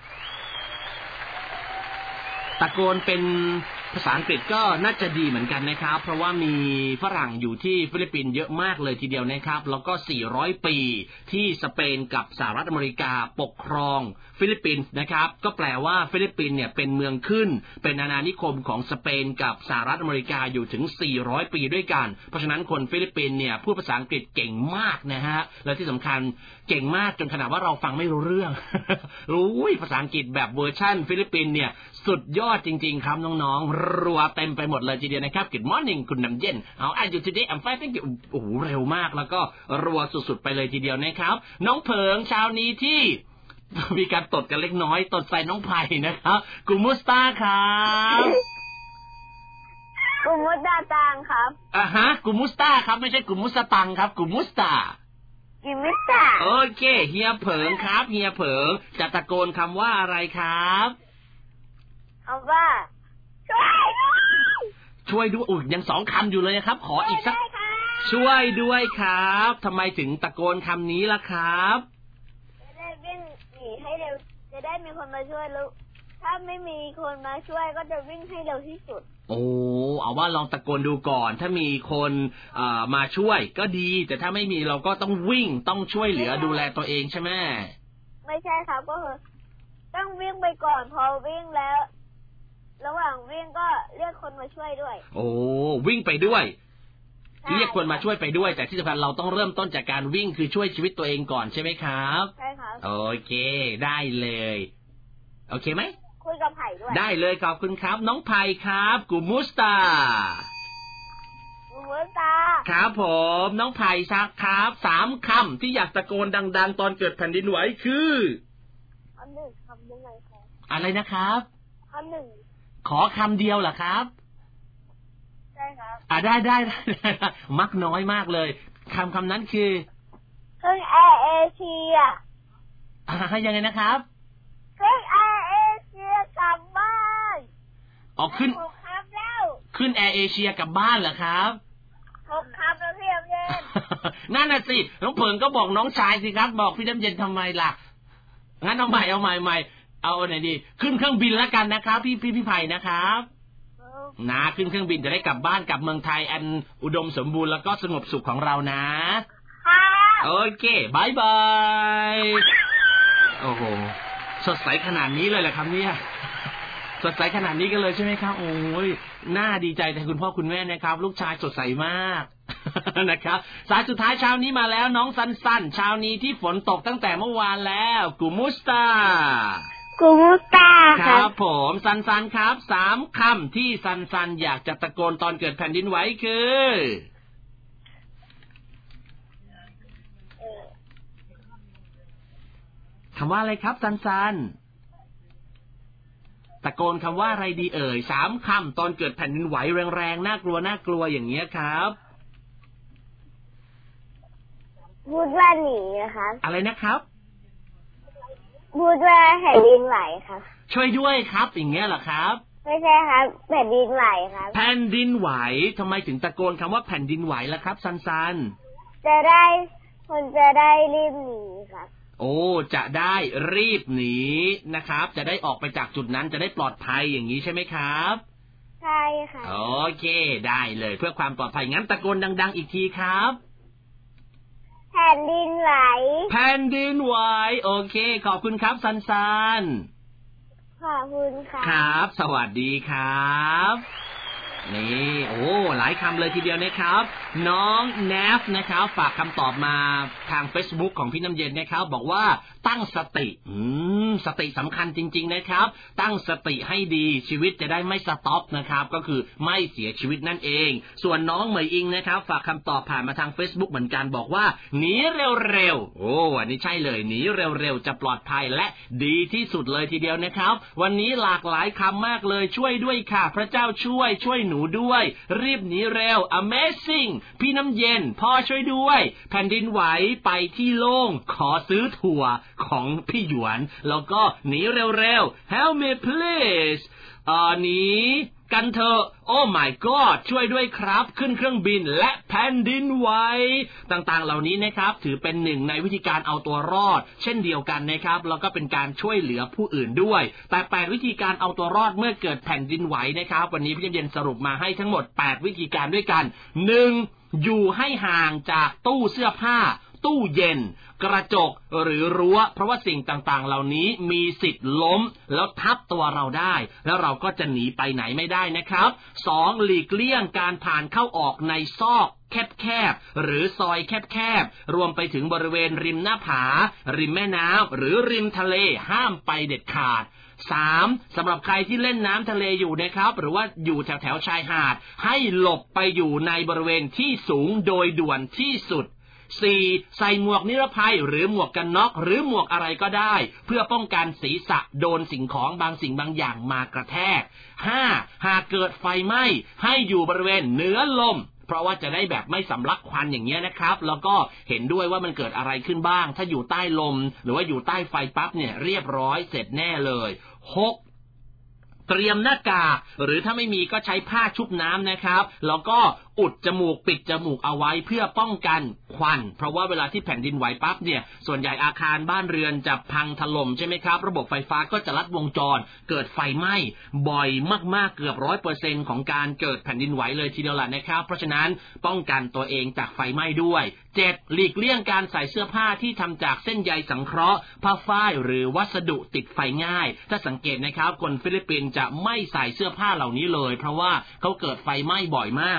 ตะโกนเป็นภาษาอังกฤษก็น่าจะดีเหมือนกันนะครับเพราะว่ามีฝรั่งอยู่ที่ฟิลิปปินส์เยอะมากเลยทีเดียวนะครับแล้วก็400 ปีที่สเปนกับสหรัฐอเมริกาปกครองฟิลิปปินส์นะครับก็แปลว่าฟิลิปปินส์เนี่ยเป็นเมืองขึ้นเป็นอาณานิคมของสเปนกับสหรัฐอเมริกาอยู่ถึง400 ปีด้วยกันเพราะฉะนั้นคนฟิลิปปินส์เนี่ยพูดภาษาอังกฤษเก่งมากนะฮะและที่สำคัญเก่งมากจนขนาดว่าเราฟังไม่รู้เรื่อง รู้ภาษาอังกฤษแบบเวอร์ชั่นฟิลิปปินส์เนี่ยสุดยอดจริงๆครับน้องๆรัวเต็มไปหมดเลยทีเดียวนะครับ Good morning คุณน้ำเย็นเอา you today I'm fine thank you โอ้โหเร็วมากแล้วก็รัวสุดๆไปเลยทีเดียวนะครับน้องเผิงเช้านี้ที่มีการตดกันเล็กน้อยตดใส่น้องไผ่นะครับกุมุสตาครับกุมุสตาตังครับกุมุสตาครับไม่ใช่กุมุสตังครับกุมุสตาโอเคเฮียเผิงครับเฮียเผิงจะตะโกนคำว่าอะไรครับคำว่าช่วยด้วยยัง2 คำอยู่เลยครับขออีกสักช่วยด้วยครับทำไมถึงตะโกนคำนี้ล่ะครับจะได้วิ่งหนีให้เร็วจะได้มีคนมาช่วยแล้วถ้าไม่มีคนมาช่วยก็จะวิ่งให้เร็วที่สุดโอ้เอาว่าลองตะโกนดูก่อนถ้ามีคนมาช่วยก็ดีแต่ถ้าไม่มีเราก็ต้องวิ่งต้องช่วยเหลือดูแลตัวเองใช่ไหมไม่ใช่ครับก็คือต้องวิ่งไปก่อนพอวิ่งแล้วระหว่างวิ่งก็เรียกคนมาช่วยด้วยโอ้วิ่งไปด้วยเรียกคนมาช่วยไปด้วยแต่ที่สำคัญเราต้องเริ่มต้นจากการวิ่งคือช่วยชีวิตตัวเองก่อนใช่ไหมครับใช่ครับโอเคได้เลยโอเคไหมคุยกับไผ่ด้วยได้เลยขอบคุณครับน้องไผ่ครับกูมุสตาครับผมน้องไผ่ซักครับ3 คำที่อยากตะโกนดังๆตอนเกิดแผ่นดินไหวคือคำหนึ่งคำยังไงครับอะไรนะครับคำหนึ่งขอคำเดียวเหรอครับใช่ครับได้มักน้อยมากเลยคำนั้นคือเครื่องแอร์เอเชียยังไงนะครับเครื่องแอร์เอเชียกลับบ้านขึ้นแอร์เอเชียกลับบ้านเหรอครับ 6 คำแล้วพี่น้ำเย็นนั่นน่ะสิน้องเผิงก็บอกน้องชายสิครับบอกพี่น้ำเย็นทำไมล่ะงั้นเอาใหม่เอาไหนดีขึ้นเครื่องบินแล้วกันนะครับพี่ไผ่นะครับนะขึ้นเครื่องบินจะได้กลับบ้านกลับเมืองไทยอันอุดมสมบูรณ์แล้วก็สงบสุขของเรานะโอเคบายบายโอ้โหสดใสขนาดนี้เลยแหละครับเนี่ยสดใสขนาดนี้กันเลยใช่ไหมครับโอ้ยน่าดีใจแทนคุณพ่อคุณแม่นะครับลูกชายสดใสมากนะครับสายสุดท้ายเช้านี้มาแล้วน้องสั้นเช้านี้ที่ฝนตกตั้งแต่เมื่อวานแล้วกูมุสตาครับผมสั้นครับ3 คำที่สั้นอยากจะตะโกนตอนเกิดแผ่นดินไหวคือคำว่าอะไรครับสั้นตะโกนคำว่าอะไรดีเอ่ย3 คำตอนเกิดแผ่นดินไหวแรงๆน่ากลัวอย่างเงี้ยครับพูดว่าหนีนะครับอะไรนะครับพูดว่าแผ่นดินไหวครับช่วยด้วยครับอย่างเงี้ยเหรอครับไม่ใช่ครับแผ่นดินไหวครับแผ่นดินไหวทำไมถึงตะโกนคำว่าแผ่นดินไหวล่ะครับสั้นจะได้คนจะได้รีบหนีครับโอ้จะได้รีบหนีนะครับจะได้ออกไปจากจุดนั้นจะได้ปลอดภัยอย่างนี้ใช่ไหมครับใช่ค่ะโอเคได้เลยเพื่อความปลอดภัยงั้นตะโกนดังๆอีกทีครับแผ่นดินไหวแผ่นดินไหวโอเคขอบคุณครับสั้นขอบคุณค่ะครับสวัสดีครับนี่โอ้หลายคำเลยทีเดียวนะครับน้องแนฟนะครับฝากคำตอบมาทาง Facebook ของพี่น้ำเย็นนะครับบอกว่าตั้งสติสติสำคัญจริงๆนะครับตั้งสติให้ดีชีวิตจะได้ไม่สต็อปนะครับก็คือไม่เสียชีวิตนั่นเองส่วนน้องเหมยอิงนะครับฝากคำตอบผ่านมาทาง Facebook เหมือนกันบอกว่าหนีเร็วๆโอ้อันนี้ใช่เลยหนีเร็วๆจะปลอดภัยและดีที่สุดเลยทีเดียวนะครับวันนี้หลากหลายคำมากเลยช่วยด้วยค่ะพระเจ้าช่วยหนูด้วยรีบหนีเร็ว Amazing พี่น้ำเย็นพ่อช่วยด้วยแผ่นดินไหวไปที่โล่งขอซื้อถั่วของพี่หยวนแล้วก็หนีเร็วๆ Help me please หนีกันเถอะโอ้ my god ช่วยด้วยครับขึ้นเครื่องบินและแผ่นดินไหวต่างๆเหล่านี้นะครับถือเป็นหนึ่งในวิธีการเอาตัวรอดเช่นเดียวกันนะครับแล้วก็เป็นการช่วยเหลือผู้อื่นด้วยแต่8วิธีการเอาตัวรอดเมื่อเกิดแผ่นดินไหวนะครับวันนี้พี่เย็นสรุปมาให้ทั้งหมด8วิธีการด้วยกัน 1. อยู่ให้ห่างจากตู้เสื้อผ้าตู้เย็นกระจกหรือรั้วเพราะว่าสิ่งต่างๆเหล่านี้มีสิทธิ์ล้มแล้วทับตัวเราได้แล้วเราก็จะหนีไปไหนไม่ได้นะครับ 2. หลีกเลี่ยงการผ่านเข้าออกในซอกแคบๆหรือซอยแคบๆรวมไปถึงบริเวณริมหน้าผาริมแม่น้ำหรือริมทะเลห้ามไปเด็ดขาด 3. สำหรับใครที่เล่นน้ำทะเลอยู่นะครับหรือว่าอยู่แถวๆชายหาดให้หลบไปอยู่ในบริเวณที่สูงโดยด่วนที่สุด 4. ใส่หมวกนิรภัยหรือหมวกกันน็อกหรือหมวกอะไรก็ได้เพื่อป้องกันศีรษะโดนสิ่งของบางสิ่งบางอย่างมากระแทก 5. หากเกิดไฟไหม้ให้อยู่บริเวณเหนือลมเพราะว่าจะได้แบบไม่สำลักควันอย่างเงี้ยนะครับแล้วก็เห็นด้วยว่ามันเกิดอะไรขึ้นบ้างถ้าอยู่ใต้ลมหรือว่าอยู่ใต้ไฟปั๊บเนี่ยเรียบร้อยเสร็จแน่เลย 6. เตรียมหน้ากากหรือถ้าไม่มีก็ใช้ผ้าชุบน้ำนะครับแล้วก็อุดจมูกปิดจมูกเอาไว้เพื่อป้องกันควันเพราะว่าเวลาที่แผ่นดินไหวปั๊บเนี่ยส่วนใหญ่อาคารบ้านเรือนจะพังถล่มใช่ไหมครับระบบไฟฟ้าก็จะลัดวงจรเกิดไฟไหม้บ่อยมากๆเกือบ 100% ของการเกิดแผ่นดินไหวเลยทีเดียวล่ะนะครับเพราะฉะนั้นป้องกันตัวเองจากไฟไหม้ด้วย 7. หลีกเลี่ยงการใส่เสื้อผ้าที่ทำจากเส้นใยสังเคราะห์ผ้าฝ้ายหรือวัสดุติดไฟง่ายถ้าสังเกตนะครับคนฟิลิปปินส์จะไม่ใส่เสื้อผ้าเหล่านี้เลยเพราะว่าเขาเกิดไฟไหม้บ่อยมากแผ่นดินไหว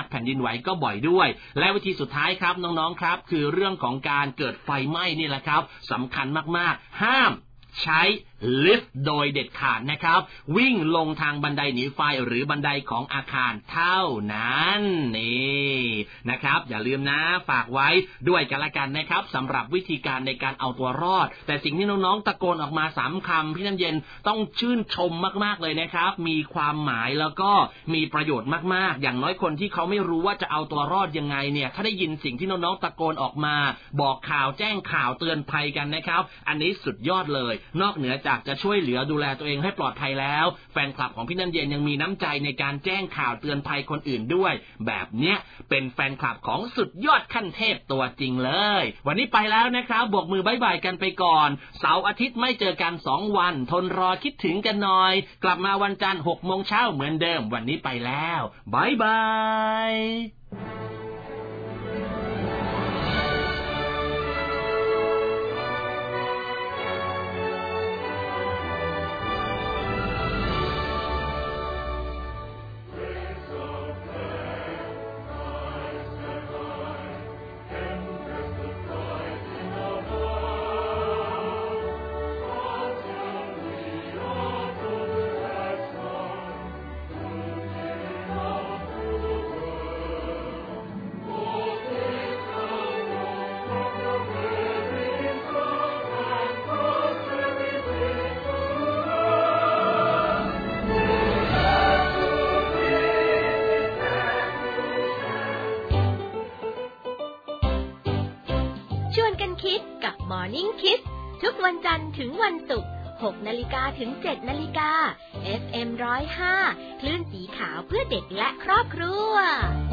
ไหวก็บ่อยด้วยและวิธีสุดท้ายครับน้องๆครับคือเรื่องของการเกิดไฟไหม้นี่แหละครับสำคัญมากๆห้ามใช้ลิฟต์โดยเด็ดขาดนะครับวิ่งลงทางบันไดหนีไฟหรือบันไดของอาคารเท่านั้นนี่นะครับอย่าลืมนะฝากไว้ด้วยกันละกันนะครับสำหรับวิธีการในการเอาตัวรอดแต่สิ่งที่น้องๆตะโกนออกมา3คำพี่น้ำเย็นต้องชื่นชมมากๆเลยนะครับมีความหมายแล้วก็มีประโยชน์มากๆอย่างน้อยคนที่เขาไม่รู้ว่าจะเอาตัวรอดยังไงเนี่ยถ้าได้ยินสิ่งที่น้องๆตะโกนออกมาบอกข่าวแจ้งข่าวเตือนภัยกันนะครับอันนี้สุดยอดเลยนอกเหนือจากจะช่วยเหลือดูแลตัวเองให้ปลอดภัยแล้วแฟนคลับของพี่น้ำเย็นยังมีน้ำใจในการแจ้งข่าวเตือนภัยคนอื่นด้วยแบบเนี้ยเป็นแฟนคลับของสุดยอดขั้นเทพตัวจริงเลยวันนี้ไปแล้วนะครับบวกมือบ๊ายบายกันไปก่อนเสาร์อาทิตย์ไม่เจอกัน2วันทนรอคิดถึงกันหน่อยกลับมาวันจันทร์ 6:00 นเหมือนเดิมวันนี้ไปแล้วบ๊ายบายชวนกันคิดกับ Morning Kids ทุกวันจันทร์ถึงวันศุกร์ 6 นาฬิกาถึง 7 นาฬิกา FM 105 คลื่นสีขาวเพื่อเด็กและครอบครัว